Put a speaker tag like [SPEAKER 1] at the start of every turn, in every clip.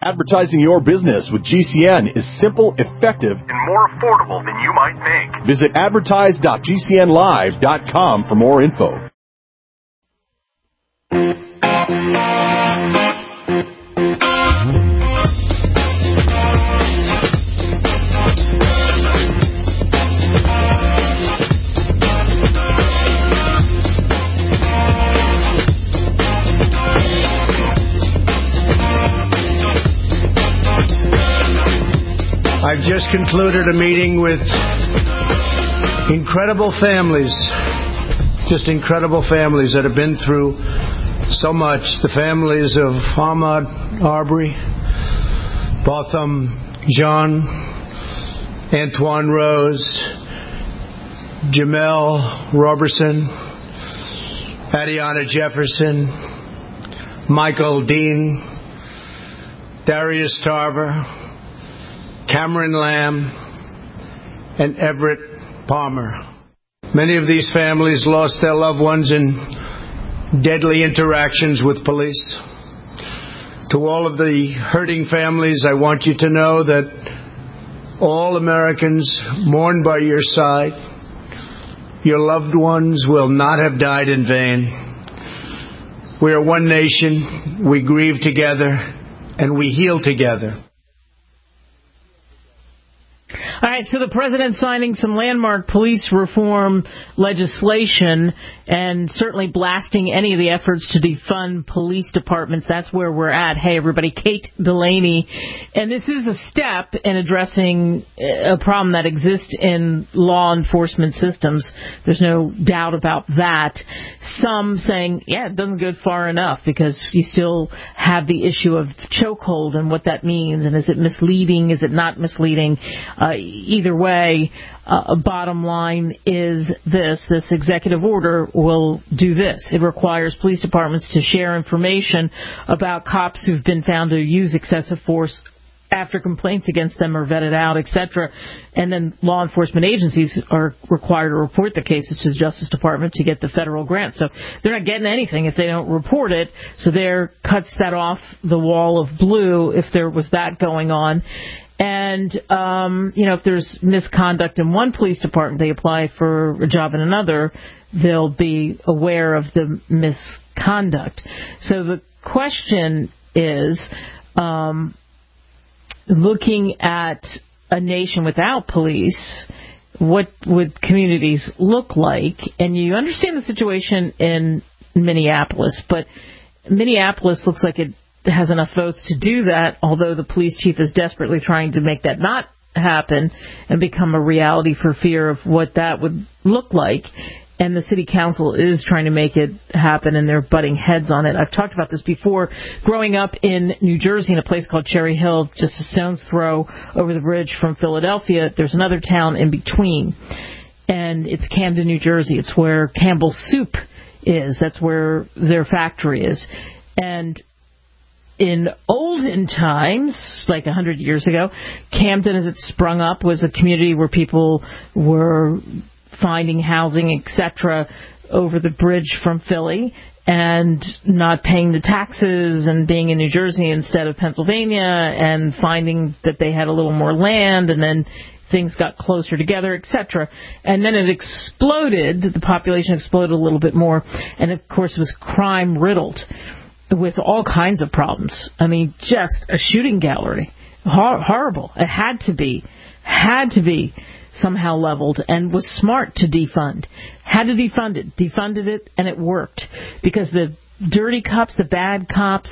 [SPEAKER 1] Advertising your business with GCN is simple, effective, and more affordable than you might think. Visit advertise.gcnlive.com for more info.
[SPEAKER 2] I've just concluded a meeting with incredible families, just incredible families that have been through so much. The families of Ahmaud Arbery, Botham Jean, Antoine Rose, Jamel Roberson, Adiana Jefferson, Michael Dean, Darius Tarver, Cameron Lamb, and Everett Palmer. Many of these families lost their loved ones in deadly interactions with police. To all of the hurting families, I want you to know that all Americans mourn by your side. Your loved ones will not have died in vain. We are one nation. We grieve together, and we heal together.
[SPEAKER 3] All right, so the president signing some landmark police reform legislation and certainly blasting any of the efforts to defund police departments. That's where we're at. Hey, everybody, Kate Delaney. And this is a step in addressing a problem that exists in law enforcement systems. There's no doubt about that. Some saying, yeah, it doesn't go far enough because you still have the issue of chokehold and what that means. And is it misleading? Is it not misleading? Either way, bottom line is this executive order will do this. It requires police departments to share information about cops who've been found to use excessive force after complaints against them are vetted out, etc. And then law enforcement agencies are required to report the cases to the Justice Department to get the federal grant. So they're not getting anything if they don't report it. So there cuts that off the wall of blue if there was that going on. And, if there's misconduct in one police department, they apply for a job in another, they'll be aware of the misconduct. So the question is, looking at a nation without police, what would communities look like? And you understand the situation in Minneapolis, but Minneapolis looks like it has enough votes to do that, although the police chief is desperately trying to make that not happen and become a reality for fear of what that would look like. And the city council is trying to make it happen, and they're butting heads on it. I've talked about this before. Growing up in New Jersey in a place called Cherry Hill, just a stone's throw over the bridge from Philadelphia, there's another town in between, and it's Camden, New Jersey. It's where Campbell's Soup is. That's where their factory is. And in olden times, like 100 years ago, Camden, as it sprung up, was a community where people were finding housing, etc., over the bridge from Philly and not paying the taxes and being in New Jersey instead of Pennsylvania and finding that they had a little more land, and then things got closer together, etc. And then it exploded. The population exploded a little bit more, and, of course, it was crime-riddled with all kinds of problems. I mean, just a shooting gallery. Horrible. It had to be somehow leveled, and was smart to defund. Had to defund it. Defunded it, and it worked. Because the dirty cops, the bad cops,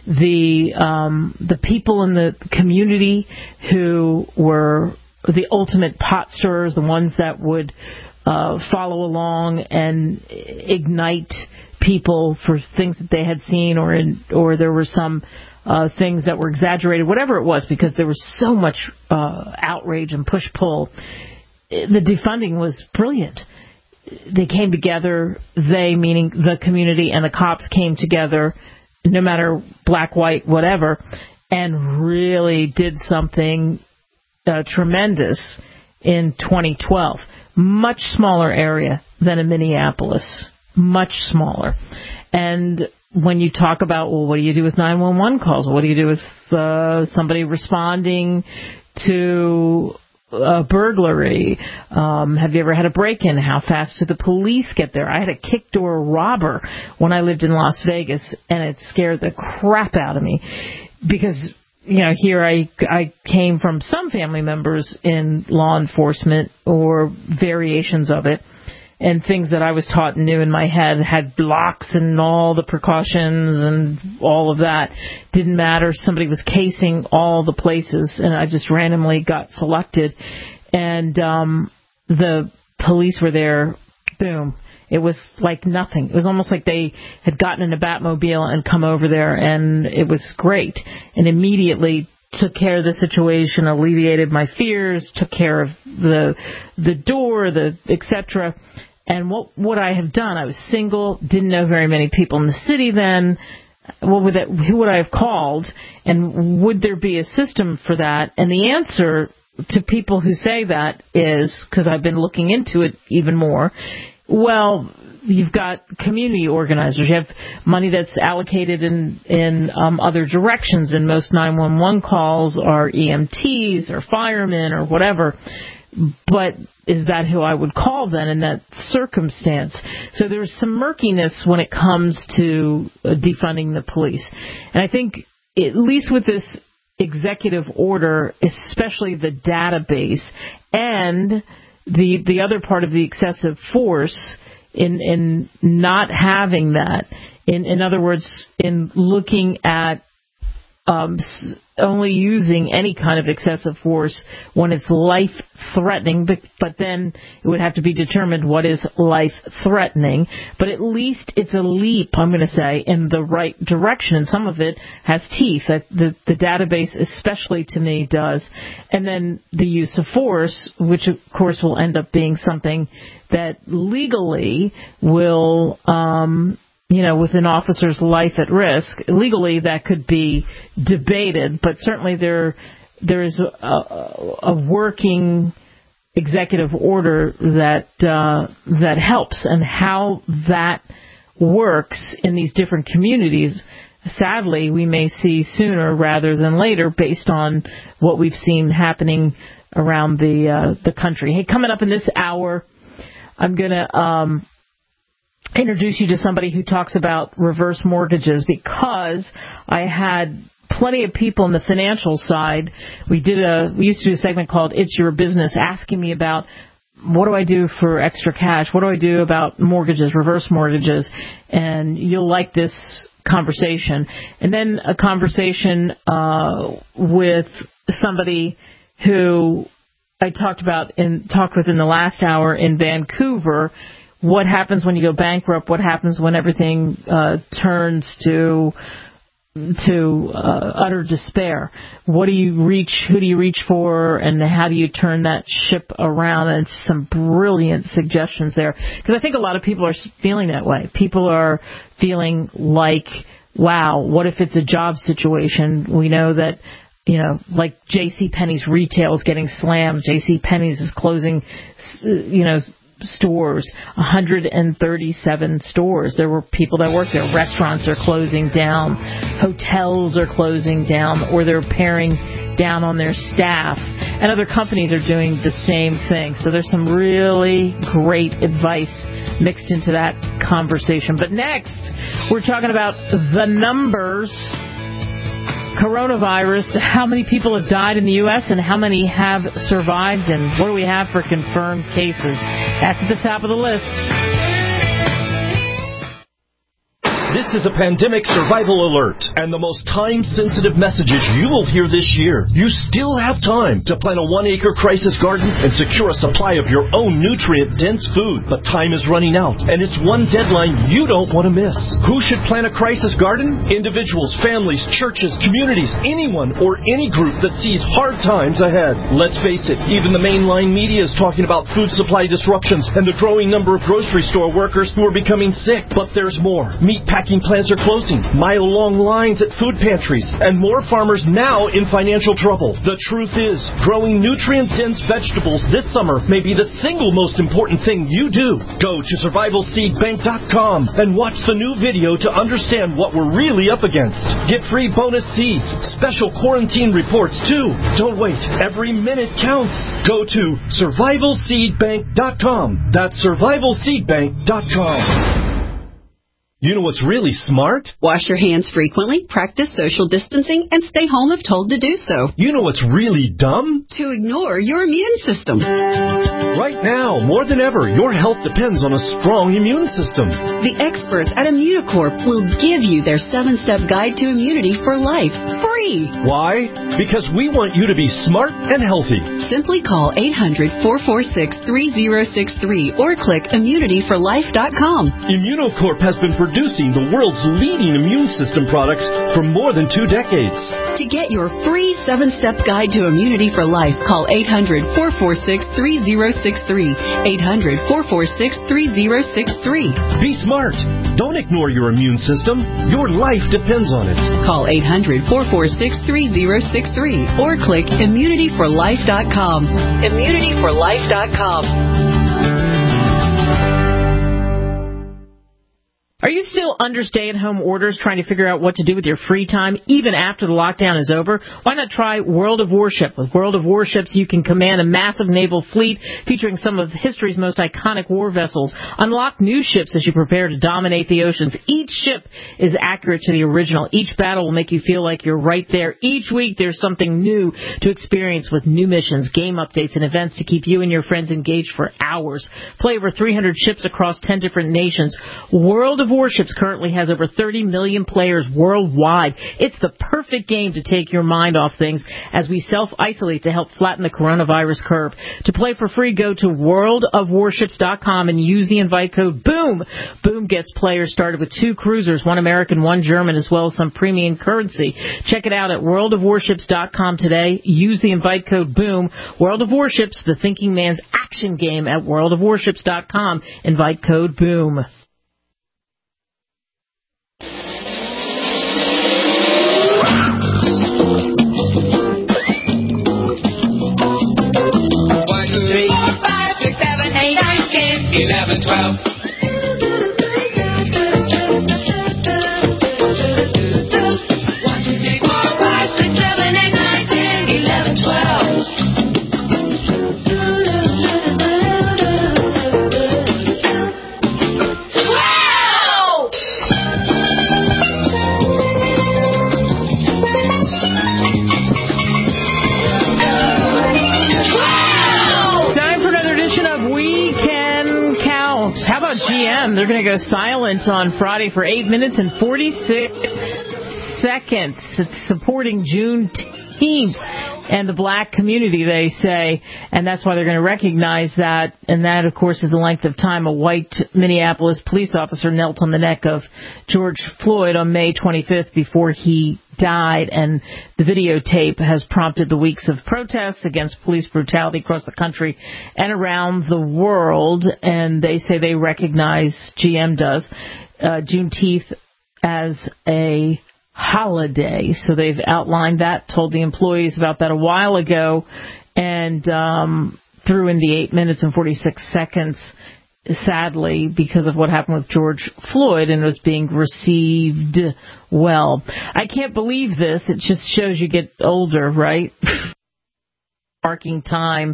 [SPEAKER 3] the people in the community who were the ultimate pot stirrers, the ones that would follow along and ignite people for things that they had seen, or there were some things that were exaggerated, whatever it was, because there was so much outrage and push-pull. The defunding was brilliant. They came together, they, meaning the community, and the cops came together, no matter black, white, whatever, and really did something tremendous in 2012. Much smaller area than in Minneapolis. much smaller. And when you talk about, well, what do you do with 911 calls? What do you do with somebody responding to a burglary? Have you ever had a break-in? How fast do the police get there? I had a kick-door robber when I lived in Las Vegas, and it scared the crap out of me because, here I came from some family members in law enforcement or variations of it. And things that I was taught and knew in my head had blocks and all the precautions and all of that. Didn't matter. Somebody was casing all the places, and I just randomly got selected. And the police were there. Boom. It was like nothing. It was almost like they had gotten in a Batmobile and come over there, and it was great. And immediately took care of the situation, alleviated my fears, took care of the door, etc. And what would I have done? I was single, didn't know very many people in the city then. Who would I have called? And would there be a system for that? And the answer to people who say that is, because I've been looking into it even more, well, you've got community organizers. You have money that's allocated in other directions, and most 911 calls are EMTs or firemen or whatever. But is that who I would call then in that circumstance? So there's some murkiness when it comes to defunding the police. And I think, at least with this executive order, especially the database and the other part of the excessive force in not having that, in other words, in looking at only using any kind of excessive force when it's life-threatening, but then it would have to be determined what is life-threatening. But at least it's a leap, I'm going to say, in the right direction, and some of it has teeth. The database, especially to me, does. And then the use of force, which, of course, will end up being something that legally will with an officer's life at risk. Legally, that could be debated, but certainly there is a working executive order that helps, and how that works in these different communities. Sadly, we may see sooner rather than later, based on what we've seen happening around the country. Hey, coming up in this hour, I'm going to introduce you to somebody who talks about reverse mortgages, because I had plenty of people on the financial side. We used to do a segment called It's Your Business, asking me about, what do I do for extra cash? What do I do about mortgages, reverse mortgages? And you'll like this conversation. And then a conversation with somebody who I talked with in the last hour in Vancouver. What happens when you go bankrupt? What happens when everything turns to utter despair? What do you reach? Who do you reach for? And how do you turn that ship around? And some brilliant suggestions there, because I think a lot of people are feeling that way. People are feeling like, wow, what if it's a job situation? We know that, like JCPenney's retail is getting slammed. JCPenney's is closing, stores, 137 stores. There were people that worked there. Restaurants are closing down. Hotels are closing down, or they're paring down on their staff. And other companies are doing the same thing. So there's some really great advice mixed into that conversation. But next, we're talking about the numbers. Coronavirus, how many people have died in the U.S. and how many have survived, and what do we have for confirmed cases? That's at the top of the list.
[SPEAKER 1] This is a pandemic survival alert and the most time-sensitive messages you will hear this year. You still have time to plant a 1-acre crisis garden and secure a supply of your own nutrient-dense food. But time is running out, and it's one deadline you don't want to miss. Who should plant a crisis garden? Individuals, families, churches, communities, anyone or any group that sees hard times ahead. Let's face it, even the mainline media is talking about food supply disruptions and the growing number of grocery store workers who are becoming sick. But there's more. Meet Packing plants are closing, mile-long lines at food pantries, and more farmers now in financial trouble. The truth is, growing nutrient-dense vegetables this summer may be the single most important thing you do. Go to survivalseedbank.com and watch the new video to understand what we're really up against. Get free bonus seeds, special quarantine reports too. Don't wait. Every minute counts. Go to survivalseedbank.com. That's survivalseedbank.com. You know what's really smart?
[SPEAKER 4] Wash your hands frequently, practice social distancing, and stay home if told to do so.
[SPEAKER 1] You know what's really dumb?
[SPEAKER 4] To ignore your immune system.
[SPEAKER 1] Right now, more than ever, your health depends on a strong immune system.
[SPEAKER 4] The experts at Immunocorp will give you their 7-step guide to immunity for life, free.
[SPEAKER 1] Why? Because we want you to be smart and healthy.
[SPEAKER 4] Simply call 800-446-3063 or click immunityforlife.com.
[SPEAKER 1] Immunocorp has been producing the world's leading immune system products for more than 2 decades.
[SPEAKER 4] To get your free 7-step guide to immunity for life, call 800-446-3063. 800-446-3063.
[SPEAKER 1] Be smart. Don't ignore your immune system. Your life depends on it.
[SPEAKER 4] Call 800-446-3063 or click immunityforlife.com. Immunityforlife.com.
[SPEAKER 3] Are you still under stay-at-home orders trying to figure out what to do with your free time even after the lockdown is over? Why not try World of Warship? With World of Warships, you can command a massive naval fleet featuring some of history's most iconic war vessels. Unlock new ships as you prepare to dominate the oceans. Each ship is accurate to the original. Each battle will make you feel like you're right there. Each week, there's something new to experience with new missions, game updates, and events to keep you and your friends engaged for hours. Play over 300 ships across 10 different nations. World of Warships currently has over 30 million players worldwide. It's the perfect game to take your mind off things as we self-isolate to help flatten the coronavirus curve. To play for free, go to worldofwarships.com and use the invite code BOOM. BOOM gets players started with 2 cruisers, 1 American, 1 German, as well as some premium currency. Check it out at worldofwarships.com today. Use the invite code BOOM. World of Warships, the thinking man's action game at worldofwarships.com. Invite code BOOM. How about GM? They're going to go silent on Friday for 8 minutes and 46 seconds. It's supporting Juneteenth and the black community, they say, and that's why they're going to recognize that. And that, of course, is the length of time a white Minneapolis police officer knelt on the neck of George Floyd on May 25th before he died. And the videotape has prompted the weeks of protests against police brutality across the country and around the world. And they say they recognize, GM does, Juneteenth as a holiday. So they've outlined that, told the employees about that a while ago, and threw in the 8 minutes and 46 seconds, sadly, because of what happened with George Floyd, and was being received well. I can't believe this. It just shows you get older, right? Parking time.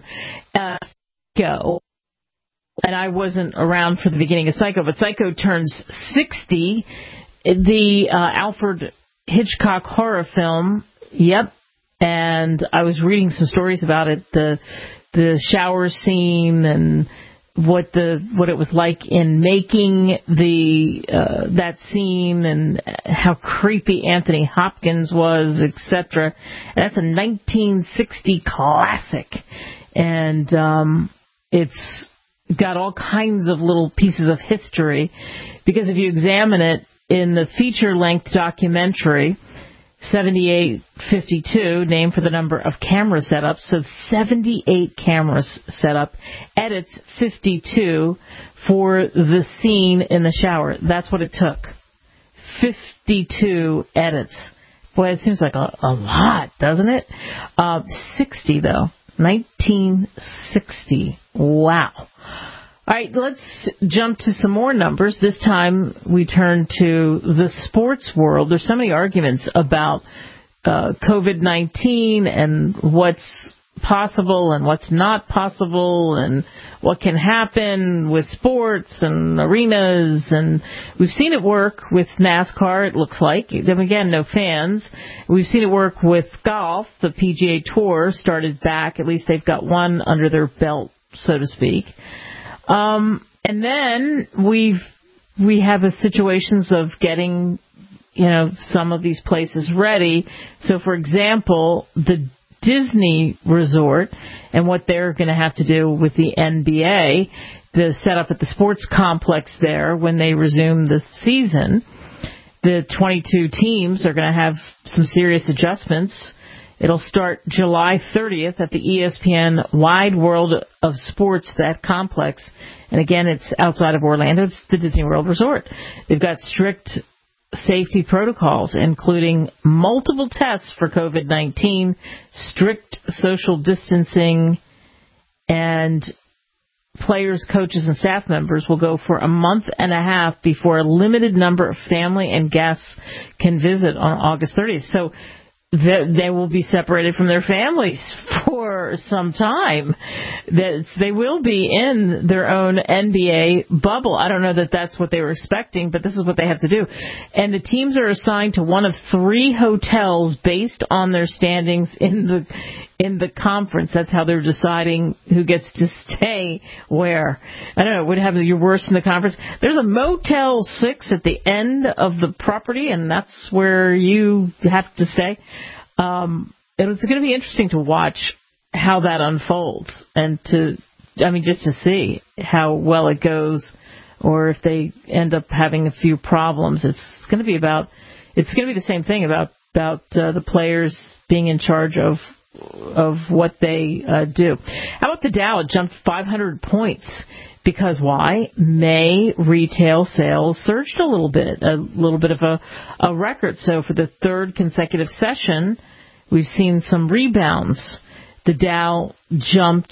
[SPEAKER 3] Go. And I wasn't around for the beginning of Psycho, but Psycho turns 60. The Alfred Hitchcock horror film, yep, and I was reading some stories about it, the shower scene and what it was like in making that scene and how creepy Anthony Hopkins was, etc. That's a 1960 classic, and it's got all kinds of little pieces of history, because if you examine it, in the feature-length documentary, 7852, named for the number of camera setups, so 78 cameras set up, edits 52 for the scene in the shower. That's what it took. 52 edits. Boy, it seems like a lot, doesn't it? 60, though. 1960. Wow. All right, let's jump to some more numbers. This time we turn to the sports world. There's so many arguments about COVID-19 and what's possible and what's not possible and what can happen with sports and arenas, and we've seen it work with NASCAR, it looks like. Again, no fans. We've seen it work with golf. The PGA Tour started back. At least they've got one under their belt, so to speak. And then we have the situations of getting, some of these places ready. So, for example, the Disney Resort and what they're going to have to do with the NBA, the setup at the sports complex there when they resume the season. The 22 teams are going to have some serious adjustments. It'll start July 30th at the ESPN Wide World of Sports, that complex. And again, it's outside of Orlando. It's the Disney World Resort. They've got strict safety protocols, including multiple tests for COVID-19, strict social distancing, and players, coaches, and staff members will go for a month and a half before a limited number of family and guests can visit on August 30th. So they will be separated from their families for some time. They will be in their own NBA bubble. I don't know that that's what they were expecting, but this is what they have to do. And the teams are assigned to one of 3 hotels based on their standings in the conference. That's how they're deciding who gets to stay where. I don't know. What happens? You're worse in the conference. There's a Motel 6 at the end of the property, and that's where you have to stay. It's going to be interesting to watch how that unfolds and just to see how well it goes, or if they end up having a few problems. It's going to be the same thing about the players being in charge of what they do. How about the Dow? It jumped 500 points. Because why? May retail sales surged a little bit of a record. So for the third consecutive session, we've seen some rebounds. The Dow jumped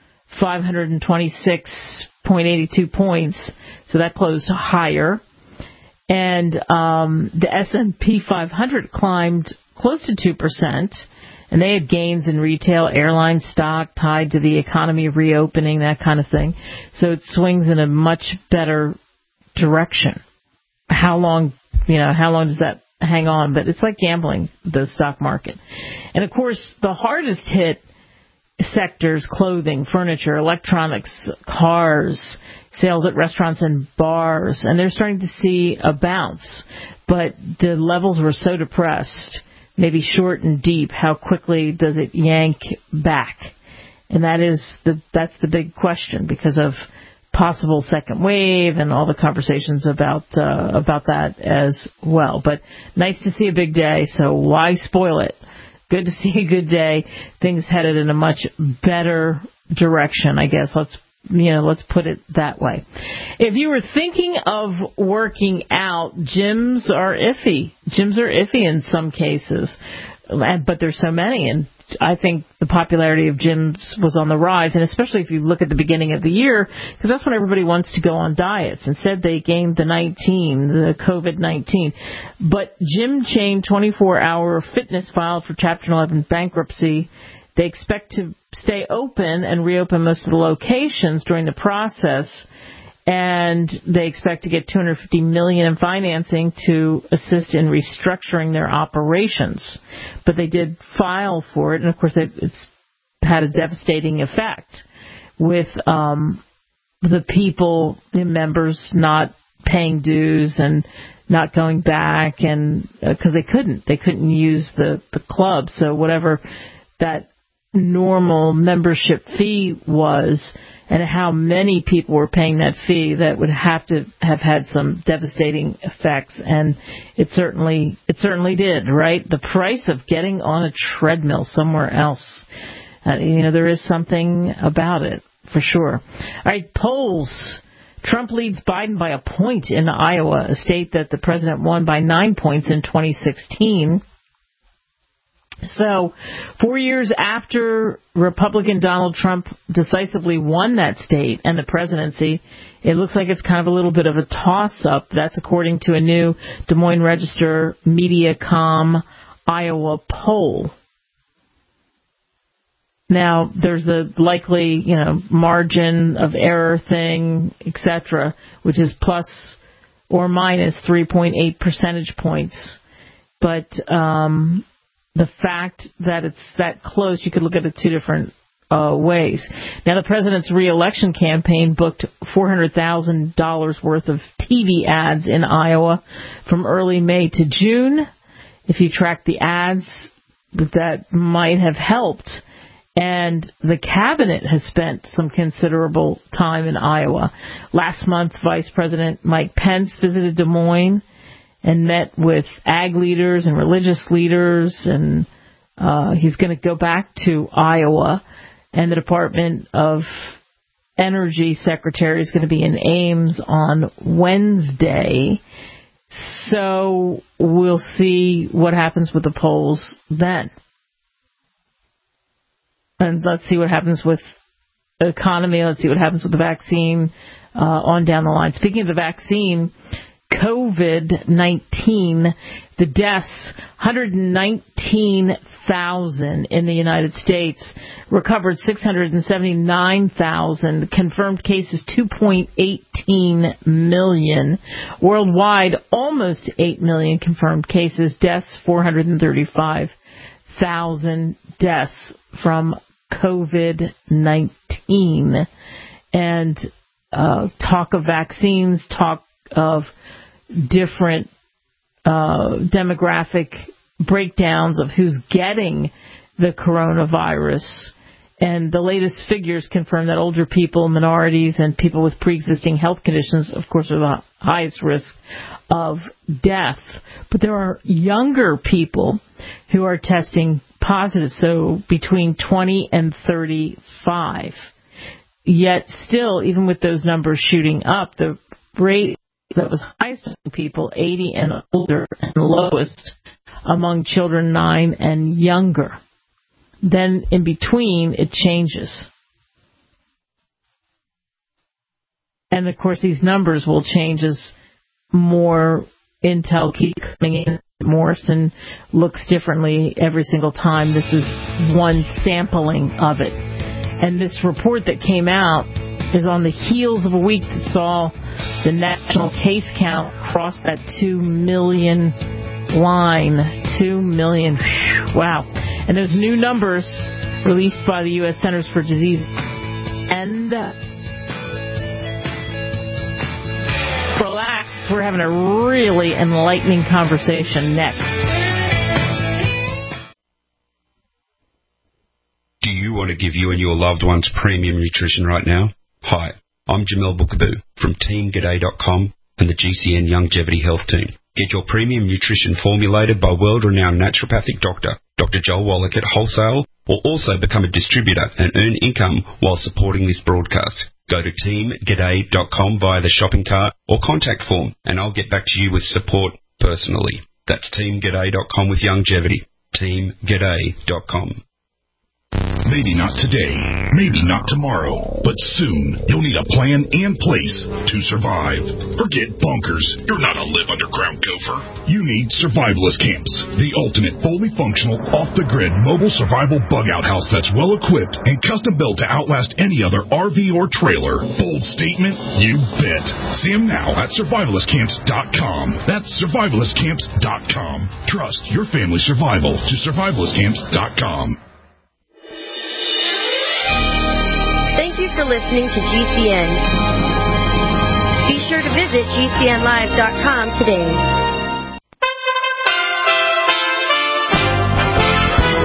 [SPEAKER 3] 526.82 points, so that closed higher. And the S&P 500 climbed close to 2%. And they had gains in retail, airline stock tied to the economy reopening, that kind of thing. So it swings in a much better direction. How long does that hang on? But it's like gambling, the stock market. And of course, the hardest hit sectors, clothing, furniture, electronics, cars, sales at restaurants and bars. And they're starting to see a bounce. But the levels were so depressed, maybe short and deep. How quickly does it yank back? And that's the big question because of possible second wave and all the conversations about that as well. But nice to see a big day, so why spoil it? Good to see a good day. Things headed in a much better direction, I guess. Let's put it that way. If you were thinking of working out, gyms are iffy. Gyms are iffy in some cases, but there's so many, and I think the popularity of gyms was on the rise, and especially if you look at the beginning of the year, because that's when everybody wants to go on diets. Instead, they gained the COVID-19. But gym chain 24-Hour Fitness filed for Chapter 11 bankruptcy. They expect to stay open and reopen most of the locations during the process, and they expect to get $250 million in financing to assist in restructuring their operations. But they did file for it, and of course it's had a devastating effect with the people, the members, not paying dues and not going back, and because they couldn't use the club, so whatever that normal membership fee was and how many people were paying that fee, that would have to have had some devastating effects. And it certainly did, right? The price of getting on a treadmill somewhere else, there is something about it for sure. All right, polls Trump leads Biden by a point in Iowa, a state that the president won by 9 points in 2016. So, 4 years after Republican Donald Trump decisively won that state and the presidency, it looks like it's kind of a little bit of a toss-up. That's according to a new Des Moines Register Mediacom Iowa poll. Now, there's the likely, margin of error thing, etc., which is plus or minus 3.8 percentage points. But the fact that it's that close, you could look at it two different ways. Now, the president's re-election campaign booked $400,000 worth of TV ads in Iowa from early May to June. If you track the ads, that might have helped. And the cabinet has spent some considerable time in Iowa. Last month, Vice President Mike Pence visited Des Moines and met with ag leaders and religious leaders, and he's going to go back to Iowa. And the Department of Energy Secretary is going to be in Ames on Wednesday. So we'll see what happens with the polls then. And let's see what happens with the economy. Let's see what happens with the vaccine on down the line. Speaking of the vaccine, COVID-19, the deaths, 119,000 in the United States, recovered 679,000, confirmed cases 2.18 million, worldwide almost 8 million confirmed cases, deaths 435,000 deaths from COVID-19. And talk of vaccines, talk of different demographic breakdowns of who's getting the coronavirus. And the latest figures confirm that older people, minorities, and people with pre-existing health conditions, of course, are the highest risk of death. But there are younger people who are testing positive, so between 20 and 35. Yet still, even with those numbers shooting up, the rate that was highest among people 80 and older and lowest among children 9 and younger. Then in between, it changes. And of course, these numbers will change as more intel keeps coming in. Morrison looks differently every single time. This is one sampling of it. And this report that came out is on the heels of a week that saw the national case count cross that 2 million line. 2 million. Wow. And those new numbers released by the U.S. Centers for Disease and relax. We're having a really enlightening conversation next.
[SPEAKER 5] Do you want to give you and your loved ones premium nutrition right now? Hi, I'm Jamel Bookaboo from TeamGaday.com and the GCN Longevity Health Team. Get your premium nutrition formulated by world-renowned naturopathic doctor, Dr. Joel Wallach at Wholesale, or also become a distributor and earn income while supporting this broadcast. Go to TeamGaday.com via the shopping cart or contact form, and I'll get back to you with support personally. That's TeamGaday.com with longevity. TeamGaday.com.
[SPEAKER 6] Maybe not today, maybe not tomorrow, but soon you'll need a plan and place to survive. Forget bunkers. You're not a live underground gopher. You need Survivalist Camps, the ultimate fully functional, off-the-grid mobile survival bug-out house that's well-equipped and custom-built to outlast any other RV or trailer. Bold statement? You bet. See them now at survivalistcamps.com. That's survivalistcamps.com. Trust your family's survival to survivalistcamps.com.
[SPEAKER 7] Thank you for listening to GCN. Be sure to visit GCNlive.com today.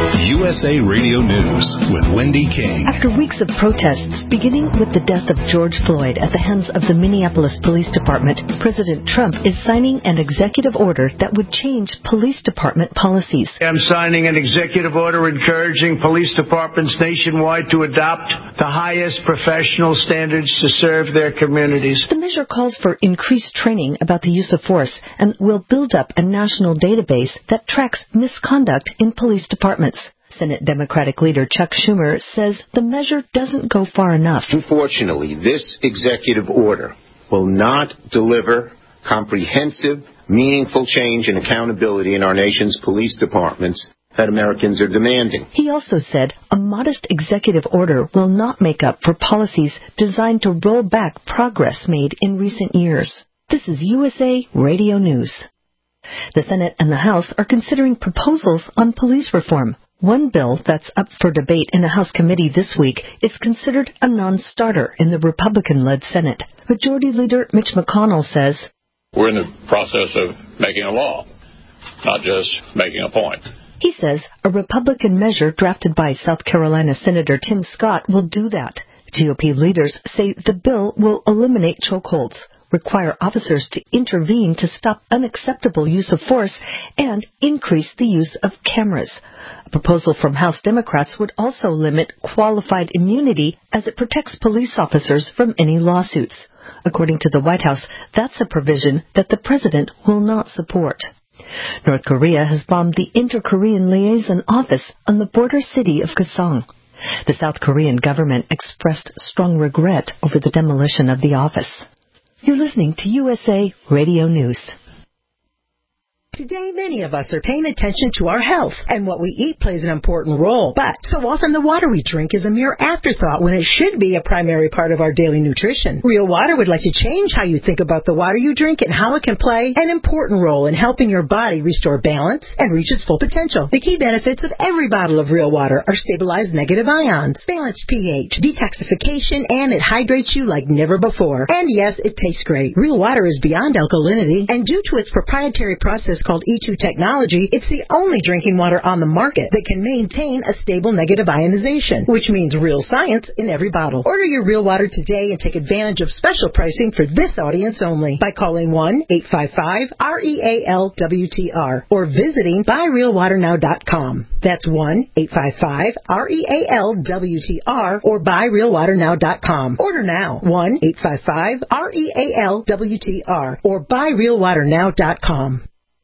[SPEAKER 8] USA Radio News with Wendy King.
[SPEAKER 9] After weeks of protests, beginning with the death of George Floyd at the hands of the Minneapolis Police Department, President Trump is signing an executive order that would change police department policies.
[SPEAKER 2] I'm signing an executive order encouraging police departments nationwide to adopt the highest professional standards to serve their communities.
[SPEAKER 9] The measure calls for increased training about the use of force and will build up a national database that tracks misconduct in police departments. Senate Democratic leader Chuck Schumer says the measure doesn't go far enough.
[SPEAKER 10] Unfortunately, this executive order will not deliver comprehensive, meaningful change and accountability in our nation's police departments that Americans are demanding.
[SPEAKER 9] He also said a modest executive order will not make up for policies designed to roll back progress made in recent years. This is USA Radio News. The Senate and the House are considering proposals on police reform. One bill that's up for debate in a House committee this week is considered a non-starter in the Republican-led Senate. Majority Leader Mitch McConnell says,
[SPEAKER 11] "We're in the process of making a law, not just making a point."
[SPEAKER 9] He says a Republican measure drafted by South Carolina Senator Tim Scott will do that. GOP leaders say the bill will eliminate chokeholds, require officers to intervene to stop unacceptable use of force, and increase the use of cameras. A proposal from House Democrats would also limit qualified immunity as it protects police officers from any lawsuits. According to the White House, that's a provision that the president will not support. North Korea has bombed the Inter-Korean Liaison Office on the border city of Kaesong. The South Korean government expressed strong regret over the demolition of the office. You're listening to USA Radio News.
[SPEAKER 12] Today, many of us are paying attention to our health, and what we eat plays an important role. But so often the water we drink is a mere afterthought when it should be a primary part of our daily nutrition. Real Water would like to change how you think about the water you drink and how it can play an important role in helping your body restore balance and reach its full potential. The key benefits of every bottle of Real Water are stabilized negative ions, balanced pH, detoxification, and it hydrates you like never before. And yes, it tastes great. Real Water is beyond alkalinity, and due to its proprietary process called E2 technology, it's the only drinking water on the market that can maintain a stable negative ionization, which means real science in every bottle. Order your Real Water today and take advantage of special pricing for this audience only by calling 1-855-REAL-WTR or visiting buyrealwaternow.com. That's 1-855-REAL-WTR or buyrealwaternow.com. Order now. 1-855-REAL-WTR or buyrealwaternow.com.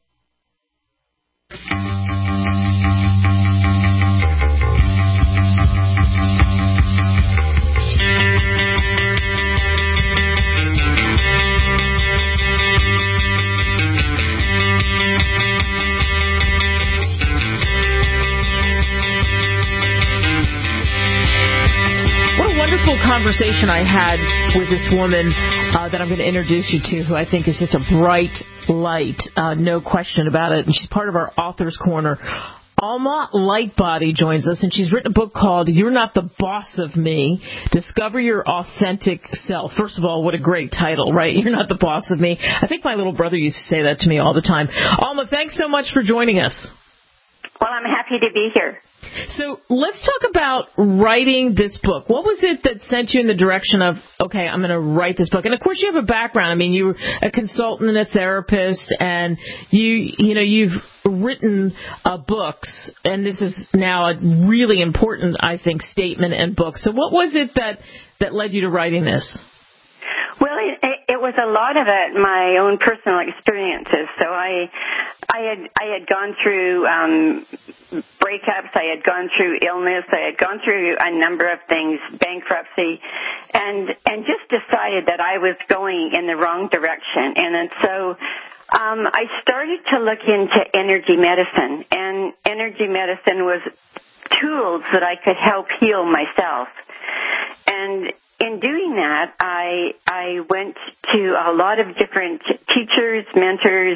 [SPEAKER 3] Wonderful conversation I had with this woman that I'm going to introduce you to, who I think is just a bright light, no question about it. And she's part of our Author's Corner. Alma Lightbody joins us, and she's written a book called You're Not the Boss of Me, Discover Your Authentic Self. First of all, what a great title, right? You're not the boss of me. I think my little brother used to say that to me all the time. Alma, thanks so much for joining us.
[SPEAKER 13] Well, I'm happy to be here.
[SPEAKER 3] So let's talk about writing this book. What was it that sent you in the direction of, okay, I'm going to write this book? And, of course, you have a background. I mean, you were a consultant and a therapist, and you've written books, and this is now a really important, I think, statement and book. So what was it that led you to writing this?
[SPEAKER 13] Well, it was a lot of it my own personal experiences. So I had gone through breakups, I had gone through illness, I had gone through a number of things, bankruptcy, and just decided that I was going in the wrong direction. And so I started to look into energy medicine, and energy medicine was tools that I could help heal myself. And in doing that, I went to a lot of different teachers, mentors,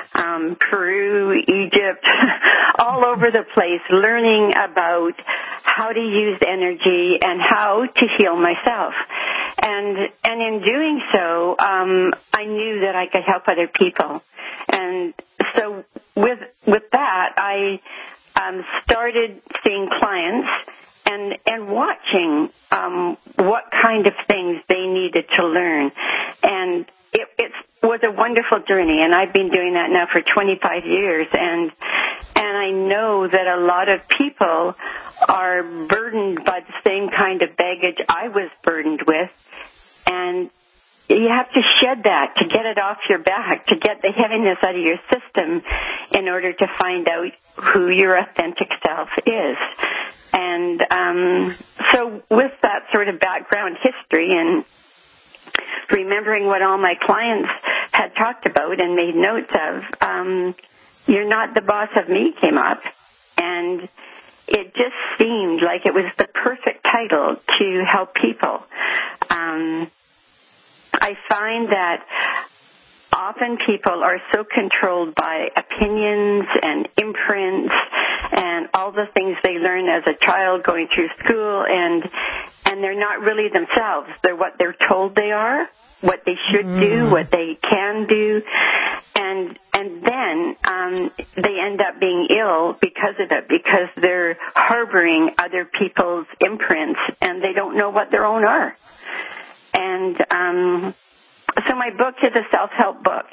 [SPEAKER 13] Peru, Egypt, all over the place, learning about how to use energy and how to heal myself. And in doing so, I knew that I could help other people. And so with that, I started seeing clients and watching what kind of things they needed to learn. And it was a wonderful journey, and I've been doing that now for 25 years. And I know that a lot of people are burdened by the same kind of baggage I was burdened with. And you have to shed that to get it off your back, to get the heaviness out of your system in order to find out who your authentic self is. And so with that sort of background history and remembering what all my clients had talked about and made notes of, You're Not the Boss of Me came up. And it just seemed like it was the perfect title to help people. I find that often people are so controlled by opinions and imprints and all the things they learn as a child going through school, and they're not really themselves. They're what they're told they are, what they should do, what they can do, and then they end up being ill because of it, because they're harboring other people's imprints and they don't know what their own are. And so my book is a self-help book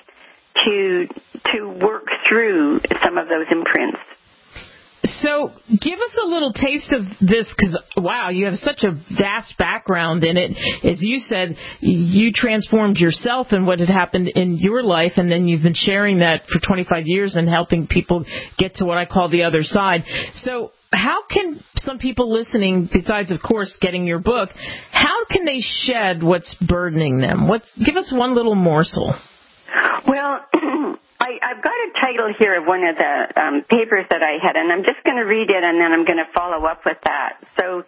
[SPEAKER 13] to work through some of those imprints.
[SPEAKER 3] So give us a little taste of this, because, wow, you have such a vast background in it. As you said, you transformed yourself and what had happened in your life, and then you've been sharing that for 25 years and helping people get to what I call the other side. So how can some people listening, besides, of course, getting your book, how can they shed what's burdening them? Give us one little morsel.
[SPEAKER 13] Well, I've got a title here of one of the papers that I had, and I'm just going to read it, and then I'm going to follow up with that. So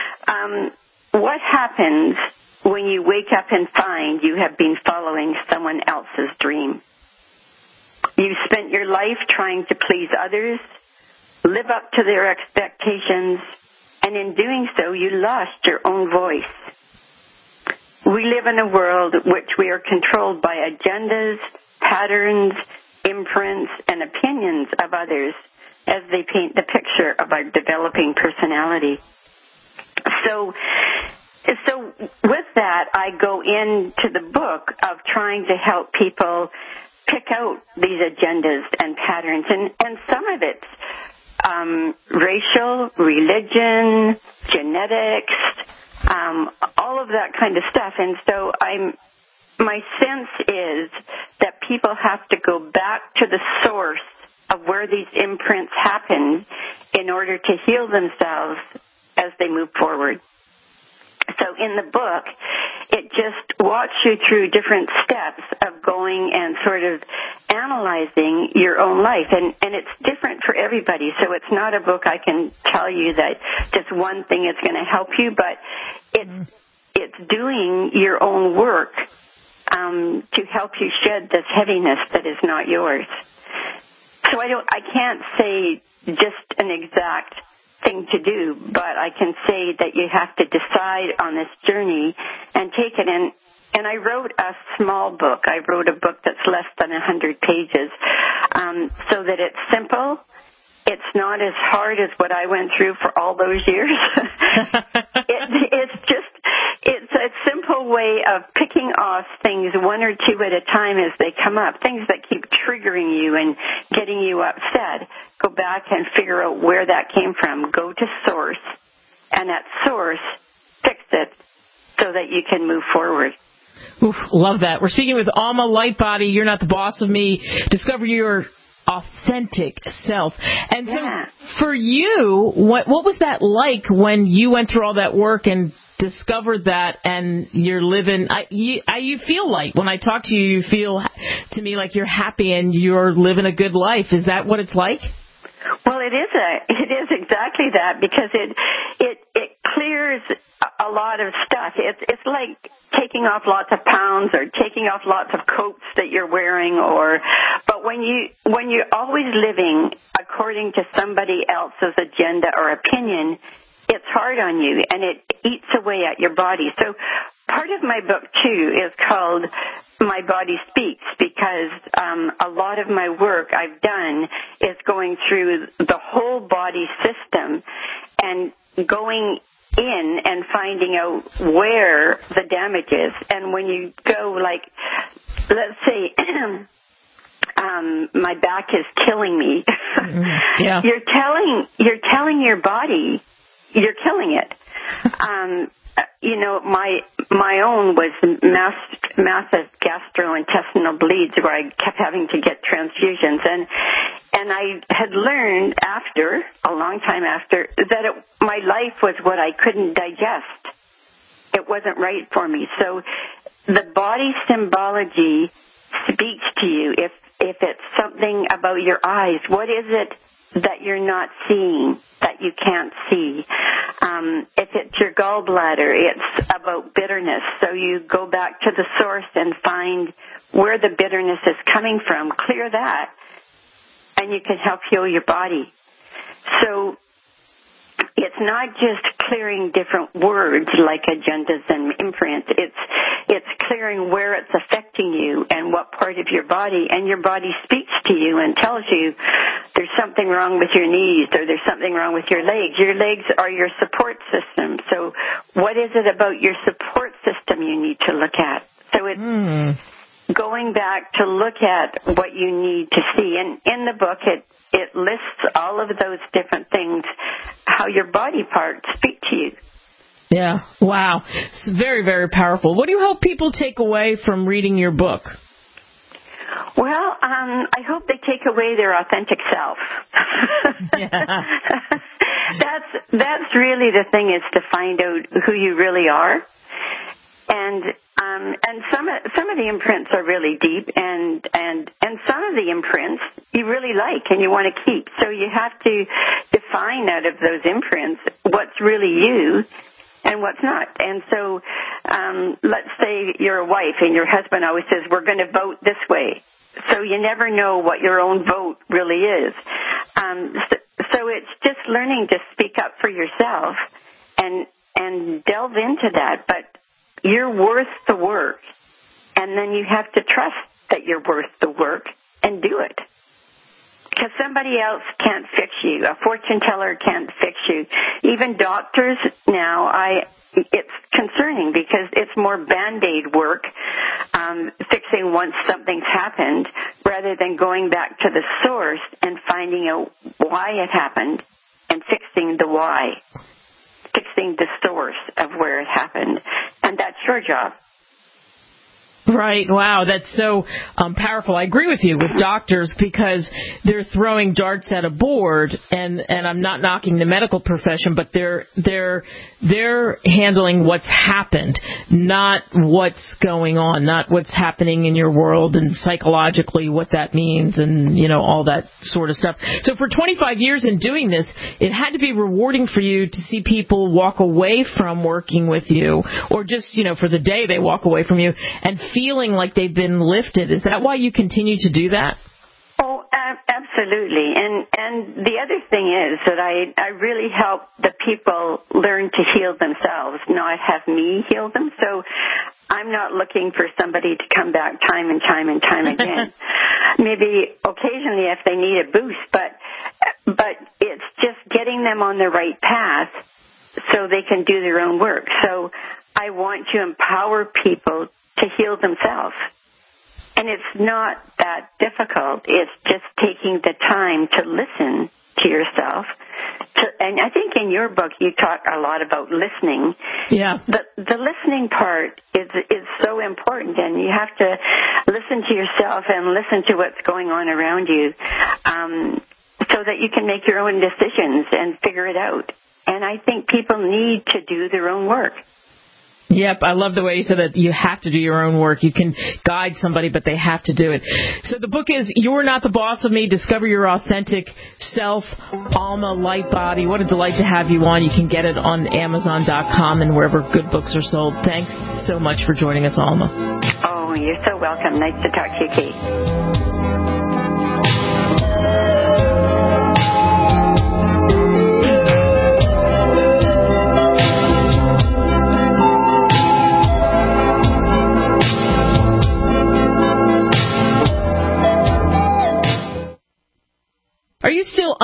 [SPEAKER 13] what happens when you wake up and find you have been following someone else's dream? You spent your life trying to please others, live up to their expectations, and in doing so, you lost your own voice. We live in a world which we are controlled by agendas, patterns, imprints, and opinions of others as they paint the picture of our developing personality. So with that, I go into the book of trying to help people pick out these agendas and patterns, and some of it's racial, religion, genetics, all of that kind of stuff. And so my sense is that people have to go back to the source of where these imprints happen in order to heal themselves as they move forward. So in the book, it just walks you through different steps of going and sort of analyzing your own life. And it's different for everybody. So it's not a book I can tell you that just one thing is going to help you, but it's doing your own work to help you shed this heaviness that is not yours. So I can't say just an exact thing to do, but I can say that you have to decide on this journey and take it in. And I wrote a small book. I wrote a book that's less than 100 pages, so that it's simple. It's not as hard as what I went through for all those years. It's a simple way of picking off things one or two at a time as they come up, things that keep triggering you and getting you upset. Go back and figure out where that came from. Go to source, and at source, fix it so that you can move forward.
[SPEAKER 3] Oof, love that. We're speaking with Alma Lightbody. You're Not the Boss of Me. Discover your authentic self. And so for you, what was that like when you went through all that work and discovered that, and you're living, you feel like, when I talk to you, you feel to me like you're happy and you're living a good life. Is that what it's like?
[SPEAKER 13] Well, it is exactly that, because it clears a lot of stuff. It's like taking off lots of pounds or taking off lots of coats that you're wearing, but when you're always living according to somebody else's agenda or opinion, it's hard on you and it eats away at your body. So part of my book, too, is called My Body Speaks, because a lot of my work I've done is going through the whole body system and going in and finding out where the damage is. And when you go, like, let's say my back is killing me,
[SPEAKER 3] yeah.
[SPEAKER 13] you're telling your body you're killing it. My own was massive gastrointestinal bleeds where I kept having to get transfusions, and I had learned a long time after, that my life was what I couldn't digest. It wasn't right for me. So the body symbology speaks to you. If it's something about your eyes, what is it that you're not seeing, that you can't see? If it's your gallbladder, it's about bitterness. So you go back to the source and find where the bitterness is coming from. Clear that, and you can help heal your body. So it's not just clearing different words like agendas and imprints. It's clearing where it's affecting you and what part of your body, and your body speaks to you and tells you there's something wrong with your knees or there's something wrong with your legs. Your legs are your support system. So what is it about your support system you need to look at? So it's going back to look at what you need to see. And in the book, it lists all of those different things, how your body parts speak to you.
[SPEAKER 3] Yeah. Wow. It's very, very powerful. What do you hope people take away from reading your book?
[SPEAKER 13] Well, I hope they take away their authentic self.
[SPEAKER 3] Yeah.
[SPEAKER 13] That's really the thing, is to find out who you really are. And some of the imprints are really deep, and some of the imprints you really like and you want to keep. So you have to define out of those imprints what's really you and what's not. And so let's say you're a wife and your husband always says, we're going to vote this way. So you never know what your own vote really is. So it's just learning to speak up for yourself and delve into that. But you're worth the work, and then you have to trust that you're worth the work and do it. Because somebody else can't fix you. A fortune teller can't fix you. Even doctors now, it's concerning because it's more Band-Aid work, fixing once something's happened, rather than going back to the source and finding out why it happened and fixing the why. Fixing the source of where it happened. And that's your job.
[SPEAKER 3] Right. Wow. That's so powerful. I agree with you with doctors, because they're throwing darts at a board, and I'm not knocking the medical profession, but they're handling what's happened, not what's going on, not what's happening in your world and psychologically what that means and, all that sort of stuff. So for 25 years in doing this, it had to be rewarding for you to see people walk away from working with you, or just, for the day they walk away from you and feeling like they've been lifted. Is that why you continue to do that?
[SPEAKER 13] Oh, absolutely. And the other thing is that I really help the people learn to heal themselves, not have me heal them. So I'm not looking for somebody to come back time and time and time again. Maybe occasionally if they need a boost, but it's just getting them on the right path so they can do their own work. So I want to empower people to heal themselves. And it's not that difficult. It's just taking the time to listen to yourself. And I think in your book you talk a lot about listening.
[SPEAKER 3] Yeah.
[SPEAKER 13] The listening part is so important, and you have to listen to yourself and listen to what's going on around you, so that you can make your own decisions and figure it out. And I think people need to do their own work.
[SPEAKER 3] Yep, I love the way you said that you have to do your own work. You can guide somebody, but they have to do it. So the book is You're Not the Boss of Me, Discover Your Authentic Self, Alma Lightbody. What a delight to have you on. You can get it on Amazon.com and wherever good books are sold. Thanks so much for joining us, Alma.
[SPEAKER 13] Oh, you're so welcome. Nice to talk to you, Kate.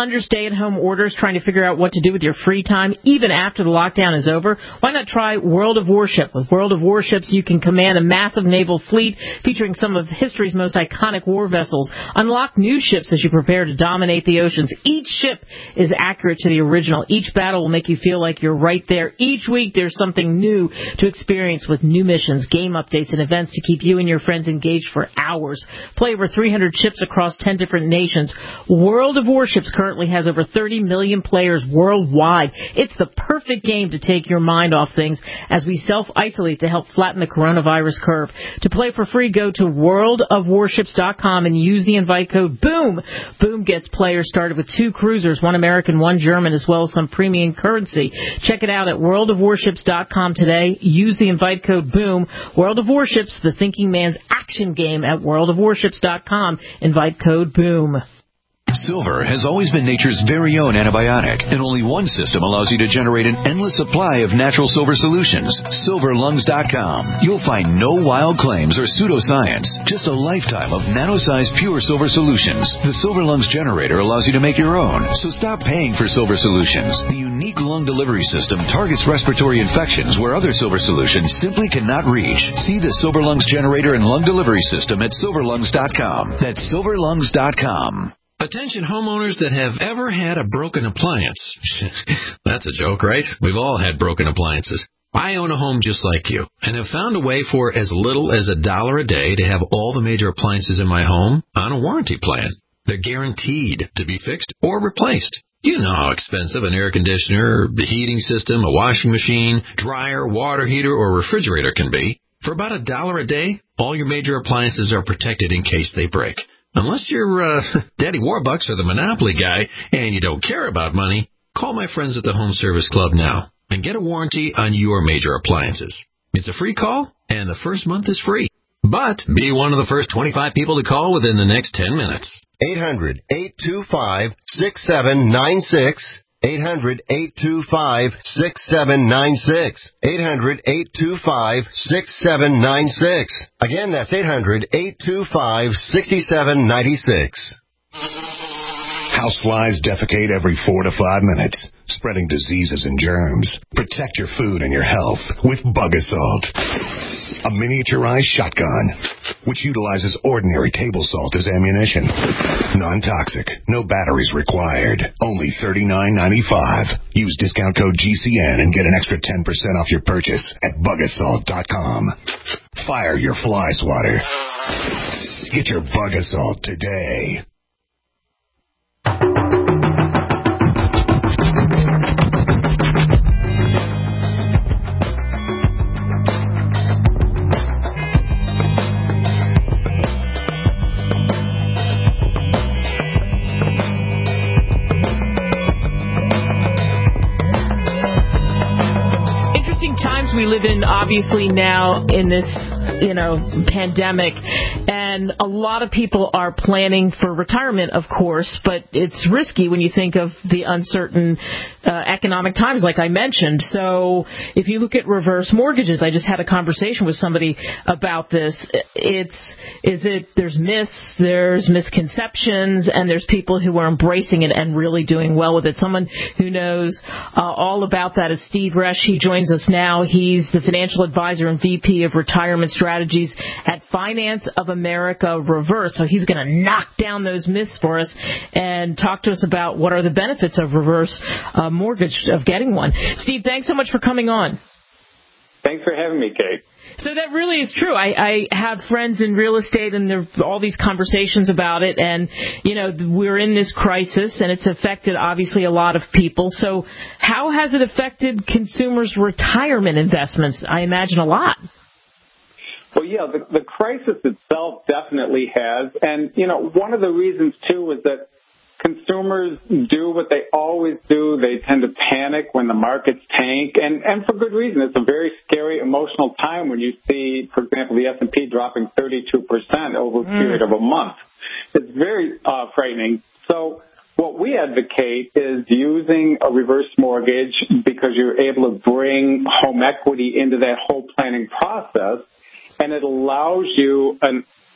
[SPEAKER 3] under stay-at-home orders trying to figure out what to do with your free time, even after the lockdown is over? Why not try World of Warship? With World of Warships, you can command a massive naval fleet featuring some of history's most iconic war vessels. Unlock new ships as you prepare to dominate the oceans. Each ship is accurate to the original. Each battle will make you feel like you're right there. Each week, there's something new to experience with new missions, game updates, and events to keep you and your friends engaged for hours. Play over 300 ships across 10 different nations. World of Warships currently has over 30 million players worldwide. It's the perfect game to take your mind off things as we self-isolate to help flatten the coronavirus curve. To play for free, go to worldofwarships.com and use the invite code BOOM. BOOM gets players started with 2 cruisers, 1 American, 1 German, as well as some premium currency. Check it out at worldofwarships.com today. Use the invite code BOOM. World of Warships, the thinking man's action game at worldofwarships.com. Invite code BOOM.
[SPEAKER 14] Silver has always been nature's very own antibiotic, and only one system allows you to generate an endless supply of natural silver solutions. SilverLungs.com. You'll find no wild claims or pseudoscience, just a lifetime of nano-sized pure silver solutions. The Silver Lungs generator allows you to make your own, so stop paying for silver solutions. The unique lung delivery system targets respiratory infections where other silver solutions simply cannot reach. See the Silver Lungs generator and lung delivery system at SilverLungs.com. That's SilverLungs.com.
[SPEAKER 15] Attention homeowners that have ever had a broken appliance. That's a joke, right? We've all had broken appliances. I own a home just like you and have found a way for as little as $1 a day to have all the major appliances in my home on a warranty plan. They're guaranteed to be fixed or replaced. You know how expensive an air conditioner, the heating system, a washing machine, dryer, water heater, or refrigerator can be. For about $1 a day, all your major appliances are protected in case they break. Unless you're Daddy Warbucks or the Monopoly guy and you don't care about money, call my friends at the Home Service Club now and get a warranty on your major appliances. It's a free call, and the first month is free. But be one of the first 25 people to call within the next 10 minutes.
[SPEAKER 16] 800-825-6796. 800-825-6796. 800-825-6796. Again, that's 800-825-6796.
[SPEAKER 6] Houseflies defecate every 4 to 5 minutes, spreading diseases and germs. Protect your food and your health with Bug Assault. A miniaturized shotgun, which utilizes ordinary table salt as ammunition. Non-toxic, no batteries required. Only $39.95. Use discount code GCN and get an extra 10% off your purchase at bugassault.com. Fire your fly swatter. Get your Bug Assault today.
[SPEAKER 3] We live in, obviously, now in this, pandemic, and a lot of people are planning for retirement, of course, but it's risky when you think of the uncertain economic times, like I mentioned. So if you look at reverse mortgages, I just had a conversation with somebody about this. There's myths, there's misconceptions, and there's people who are embracing it and really doing well with it. Someone who knows all about that is Steve Resch. He joins us now. He's the financial advisor and VP of retirement strategies at Finance of America Reverse. So he's going to knock down those myths for us and talk to us about what are the benefits of reverse mortgage, of getting one. Steve, thanks so much for coming on.
[SPEAKER 17] Thanks for having me, Kate.
[SPEAKER 3] So that really is true. I have friends in real estate, and there are all these conversations about it. And, we're in this crisis, and it's affected, obviously, a lot of people. So how has it affected consumers' retirement investments? I imagine a lot.
[SPEAKER 17] Well, yeah, the crisis itself definitely has. And, one of the reasons, too, is that consumers do what they always do. They tend to panic when the markets tank, and for good reason. It's a very scary, emotional time when you see, for example, the S&P dropping 32% over a period of a month. It's very frightening. So what we advocate is using a reverse mortgage because you're able to bring home equity into that whole planning process, and it allows you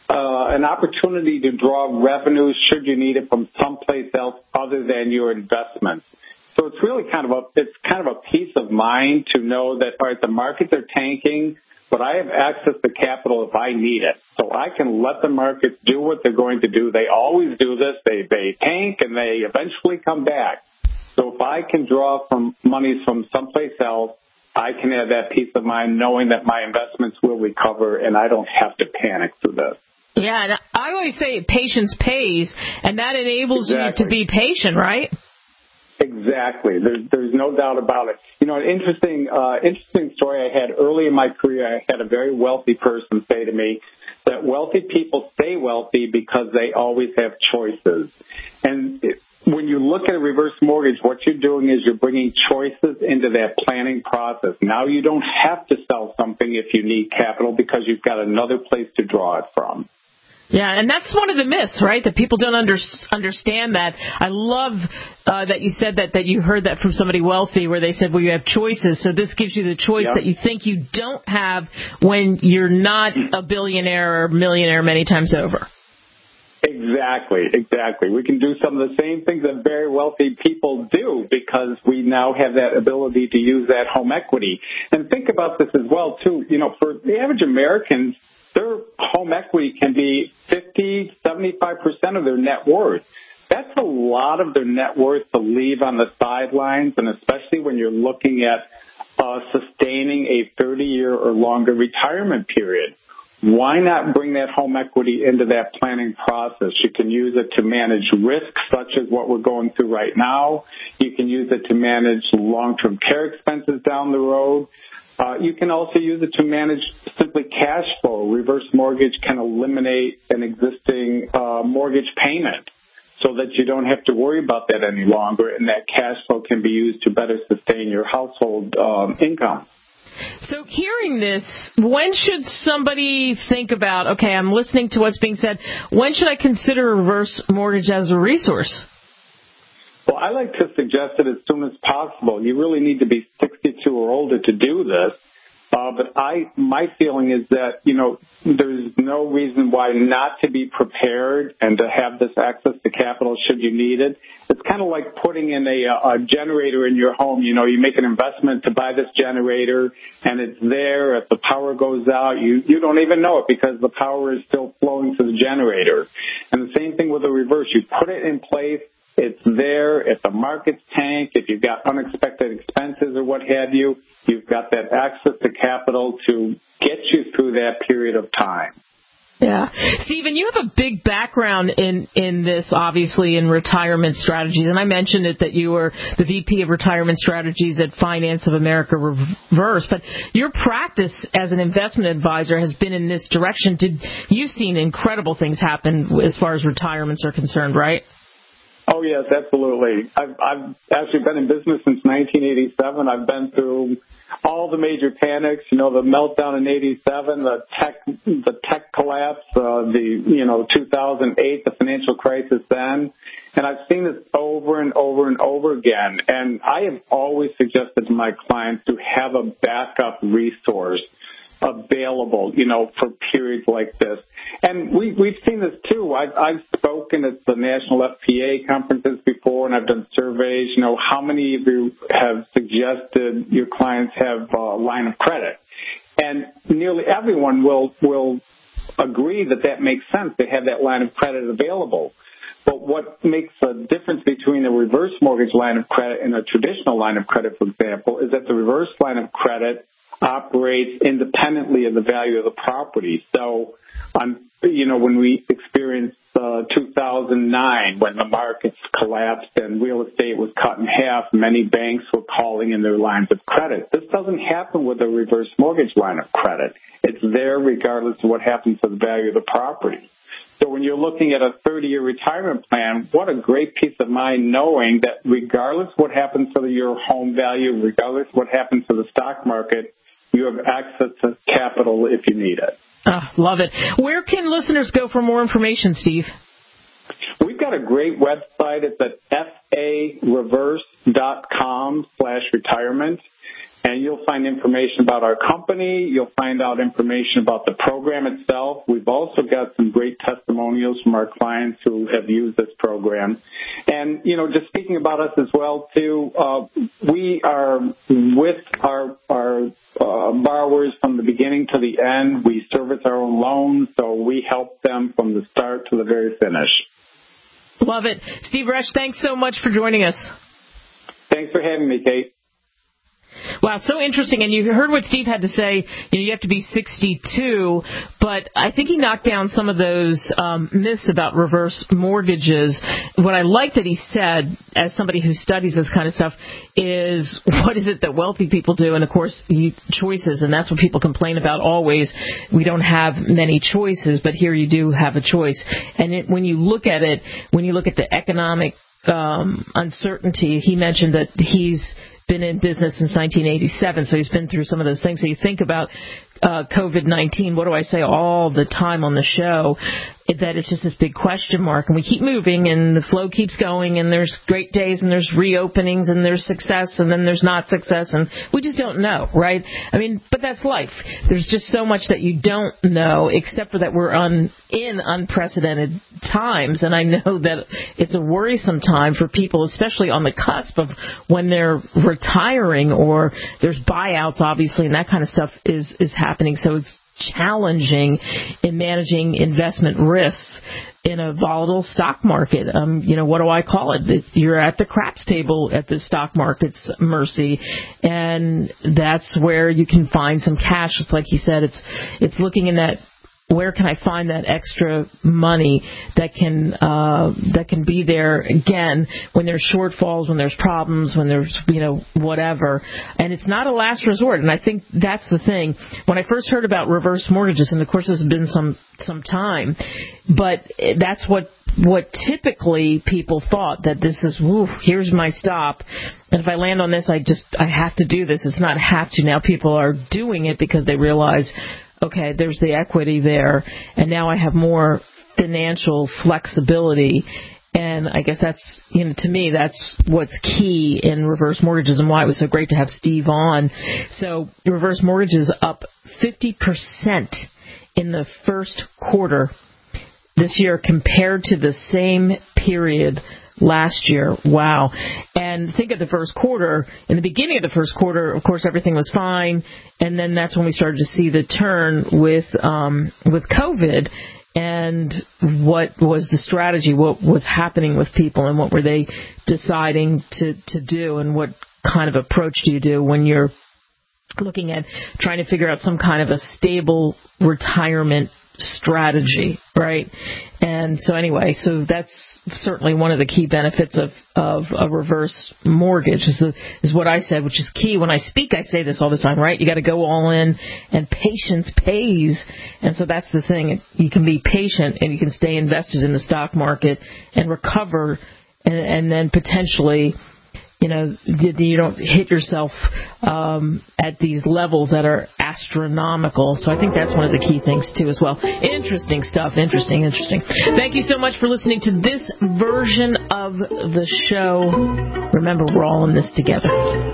[SPEAKER 17] an opportunity to draw revenues should you need it from someplace else other than your investments. So it's really kind of a peace of mind to know that, all right, the markets are tanking, but I have access to capital if I need it. So I can let the markets do what they're going to do. They always do this. They tank and they eventually come back. So if I can draw from monies from someplace else, I can have that peace of mind knowing that my investments will recover and I don't have to panic through this.
[SPEAKER 3] Yeah, and I always say patience pays, and that enables you to be patient, right?
[SPEAKER 17] Exactly. There's no doubt about it. You know, an interesting story I had early in my career, I had a very wealthy person say to me that wealthy people stay wealthy because they always have choices. And when you look at a reverse mortgage, what you're doing is you're bringing choices into that planning process. Now you don't have to sell something if you need capital because you've got another place to draw it from.
[SPEAKER 3] Yeah, and that's one of the myths, right, that people don't understand that. I love that you said that you heard that from somebody wealthy where they said, well, you have choices, so this gives you the choice that you think you don't have when you're not a billionaire or millionaire many times over.
[SPEAKER 17] Exactly. We can do some of the same things that very wealthy people do because we now have that ability to use that home equity. And think about this as well, too. You know, for the average Americans, their home equity can be 50, 75% of their net worth. That's a lot of their net worth to leave on the sidelines, and especially when you're looking at sustaining a 30-year or longer retirement period. Why not bring that home equity into that planning process? You can use it to manage risks such as what we're going through right now. You can use it to manage long-term care expenses down the road. You can also use it to manage simply cash flow. Reverse mortgage can eliminate an existing mortgage payment so that you don't have to worry about that any longer, and that cash flow can be used to better sustain your household income.
[SPEAKER 3] So hearing this, when should somebody think about, okay, I'm listening to what's being said, when should I consider a reverse mortgage as a resource?
[SPEAKER 17] Well, I like to suggest it as soon as possible. You really need to be 62 or older to do this. But my feeling is that, you know, there's no reason why not to be prepared and to have this access to capital should you need it. It's kind of like putting in a generator in your home. You know, you make an investment to buy this generator and it's there. If the power goes out, you don't even know it because the power is still flowing to the generator. And the same thing with the reverse. You put it in place. It's there. If the markets tank, if you've got unexpected expenses or what have you, you've got that access to capital to get you through that period of time.
[SPEAKER 3] Yeah. Stephen, you have a big background in this, obviously, in retirement strategies. And I mentioned it that you were the VP of Retirement Strategies at Finance of America Reverse. But your practice as an investment advisor has been in this direction. You've seen incredible things happen as far as retirements are concerned, right?
[SPEAKER 17] Oh, yes, absolutely. I've actually been in business since 1987. I've been through all the major panics, you know, the meltdown in 87, the tech collapse, 2008, the financial crisis then. And I've seen this over and over and over again. And I have always suggested to my clients to have a backup resource available, you know, for periods like this. And we've seen this too. I've spoken at the National FPA conferences before, and I've done surveys. You know, how many of you have suggested your clients have a line of credit? And nearly everyone will agree that makes sense to have that line of credit available. But what makes a difference between a reverse mortgage line of credit and a traditional line of credit, for example, is that the reverse line of credit operates independently of the value of the property. So, when we experienced 2009, when the markets collapsed and real estate was cut in half, many banks were calling in their lines of credit. This doesn't happen with a reverse mortgage line of credit. It's there regardless of what happens to the value of the property. So when you're looking at a 30-year retirement plan, what a great peace of mind knowing that regardless what happens to your home value, regardless what happens to the stock market, you have access to capital if you need it.
[SPEAKER 3] Love it. Where can listeners go for more information, Steve?
[SPEAKER 17] We've got a great website. It's at fareverse.com/retirement. and you'll find information about our company. You'll find out information about the program itself. We've also got some great testimonials from our clients who have used this program. And, just speaking about us as well, too, we are with our borrowers from the beginning to the end. We service our own loans, so we help them from the start to the very finish.
[SPEAKER 3] Love it. Steve Resch, thanks so much for joining us.
[SPEAKER 17] Thanks for having me, Kate.
[SPEAKER 3] Wow, so interesting. And you heard what Steve had to say. You have to be 62, but I think he knocked down some of those myths about reverse mortgages. What I like that he said, as somebody who studies this kind of stuff, is what is it that wealthy people do? And, of course, choices, and that's what people complain about always. We don't have many choices, but here you do have a choice. And when you look at it, when you look at the economic uncertainty, he mentioned that he's been in business since 1987, so he's been through some of those things. So you think about COVID-19, what do I say all the time on the show, that it's just this big question mark, and we keep moving, and the flow keeps going, and there's great days, and there's reopenings, and there's success, and then there's not success, and we just don't know, right? I mean, but that's life. There's just so much that you don't know, except for that we're in unprecedented times, and I know that it's a worrisome time for people, especially on the cusp of when they're retiring, or there's buyouts, obviously, and that kind of stuff is happening. So it's challenging in managing investment risks in a volatile stock market. What do I call it? You're at the craps table at the stock market's mercy, and that's where you can find some cash. It's like he said, it's looking in that, where can I find that extra money that can be there again when there's shortfalls, when there's problems, when there's whatever. And it's not a last resort. And I think that's the thing. When I first heard about reverse mortgages, and of course it's been some time, but that's what typically people thought, that this is, here's my stop, and if I land on this, I have to do this. It's not have to. Now people are doing it because they realize, okay, there's the equity there, and now I have more financial flexibility. And I guess that's, to me, that's what's key in reverse mortgages, and why it was so great to have Steve on. So reverse mortgages up 50% in the first quarter this year compared to the same period last year. Wow. And think of the first quarter. In the beginning of the first quarter, of course, everything was fine. And then that's when we started to see the turn with COVID. And what was the strategy? What was happening with people, and what were they deciding to do? And what kind of approach do you do when you're looking at trying to figure out some kind of a stable retirement strategy, right? And so anyway, so that's certainly one of the key benefits of a reverse mortgage is what I said, which is key. When I speak, I say this all the time, right? You got to go all in, and patience pays. And so that's the thing. You can be patient, and you can stay invested in the stock market and recover, and then potentially, you don't hit yourself at these levels that are astronomical. So I think that's one of the key things, too, as well. Interesting stuff. Interesting. Thank you so much for listening to this version of the show. Remember, we're all in this together.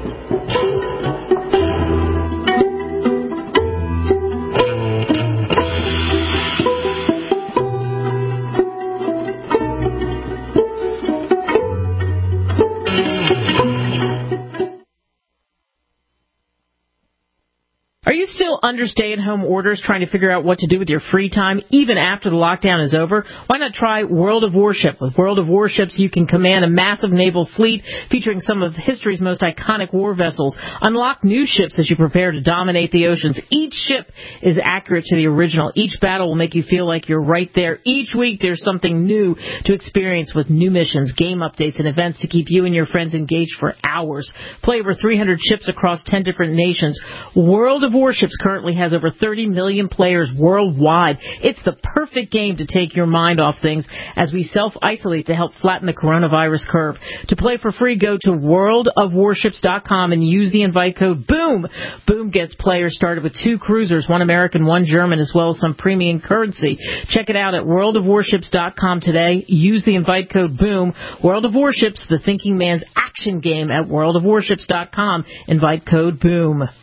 [SPEAKER 3] Are you still under stay-at-home orders, trying to figure out what to do with your free time, even after the lockdown is over? Why not try World of Warship? With World of Warships, you can command a massive naval fleet featuring some of history's most iconic war vessels. Unlock new ships as you prepare to dominate the oceans. Each ship is accurate to the original. Each battle will make you feel like you're right there. Each week, there's something new to experience with new missions, game updates, and events to keep you and your friends engaged for hours. Play over 300 ships across 10 different nations. World of of Warships currently has over 30 million players worldwide. It's the perfect game to take your mind off things as we self-isolate to help flatten the coronavirus curve. To play for free, go to worldofwarships.com and use the invite code BOOM. BOOM gets players started with 2 cruisers, 1 American, 1 German, as well as some premium currency. Check it out at worldofwarships.com today. Use the invite code BOOM. World of Warships, the thinking man's action game at worldofwarships.com. Invite code BOOM.